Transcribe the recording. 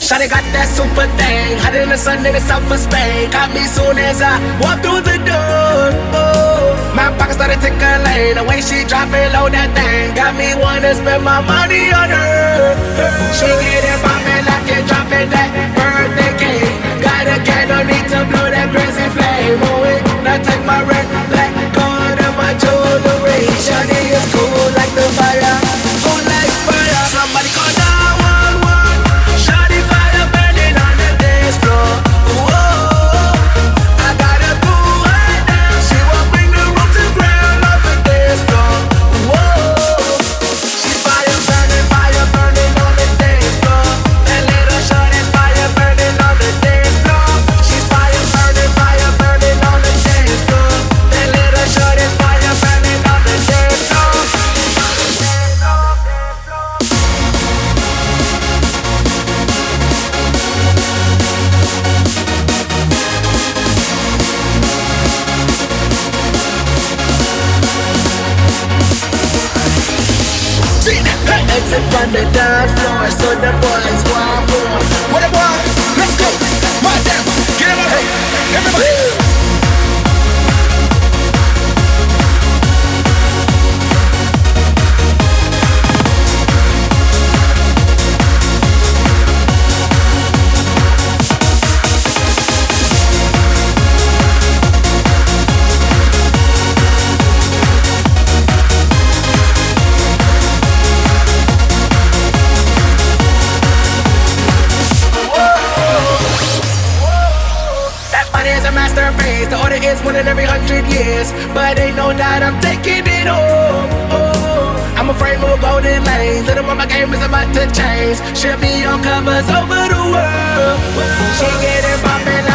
Shawty got that super thing, hot in the sun in the south of Spain. Caught me soon as I walked through the door. Oh, my pocket started tickling, the way she drop it low that thing got me wanna spend my money on her. She get it poppin' like it droppin' that birthday cake. Gotta get no need to blow that crazy flame. Oh, it not take my red black card and my jewelry. Shawty is cool like the fire, cool like fire. Somebody call 911. Shawty fire burning on the dance floor. Whoa, I gotta cool her down. She won't bring the room to ground on the dance floor. Whoa, she fire burning on the dance floor. That little shawty fire burning on the dance floor. She's fire burning on the dance floor. That little shawty fire burning on the dance floor. Exit from the dance floor, so the boys want more. What a boy, let's go. My damn, get him up, hey, everybody. The order is one in every 100 years, but ain't no doubt I'm taking it home. Oh, I'm afraid more golden lanes. Little mama game is about to change. She'll be on covers over the world. She get it poppin'